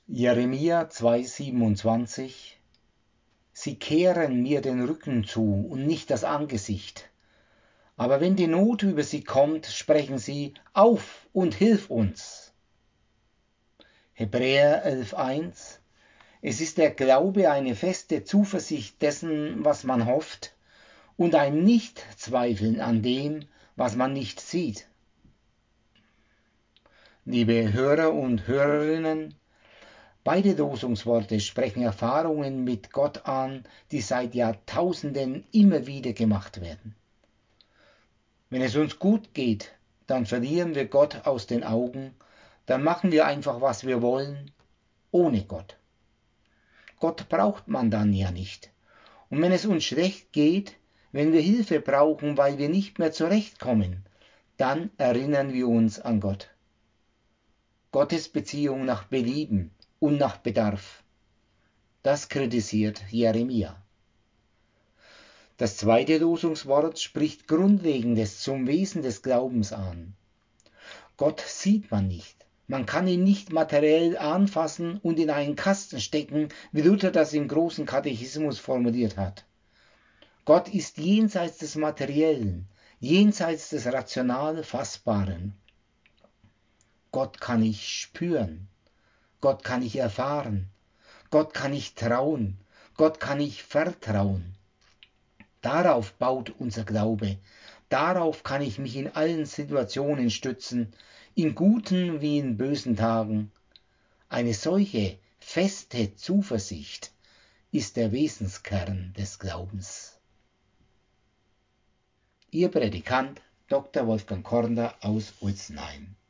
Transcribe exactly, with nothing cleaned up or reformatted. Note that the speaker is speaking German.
Jeremia zwei siebenundzwanzig: Sie kehren mir den Rücken zu und nicht das Angesicht. Aber wenn die Not über sie kommt, sprechen sie: Auf und hilf uns. Hebräer elf eins: Es ist der Glaube eine feste Zuversicht dessen, was man hofft, und ein Nichtzweifeln an dem, was man nicht sieht. Liebe Hörer und Hörerinnen, beide Losungsworte sprechen Erfahrungen mit Gott an, die seit Jahrtausenden immer wieder gemacht werden. Wenn es uns gut geht, dann verlieren wir Gott aus den Augen, dann machen wir einfach, was wir wollen, ohne Gott. Gott braucht man dann ja nicht. Und wenn es uns schlecht geht, wenn wir Hilfe brauchen, weil wir nicht mehr zurechtkommen, dann erinnern wir uns an Gott. Gottes Beziehung nach Belieben und nach Bedarf. Das kritisiert Jeremia. Das zweite Losungswort spricht Grundlegendes zum Wesen des Glaubens an. Gott sieht man nicht. Man kann ihn nicht materiell anfassen und in einen Kasten stecken, wie Luther das im großen Katechismus formuliert hat. Gott ist jenseits des Materiellen, jenseits des rational Fassbaren. Gott kann ich spüren. Gott kann ich erfahren. Gott kann ich trauen. Gott kann ich vertrauen. Darauf baut unser Glaube. Darauf kann ich mich in allen Situationen stützen, in guten wie in bösen Tagen. Eine solche feste Zuversicht ist der Wesenskern des Glaubens. Ihr Prädikant Doktor Wolfgang Kornder aus Ulzenheim.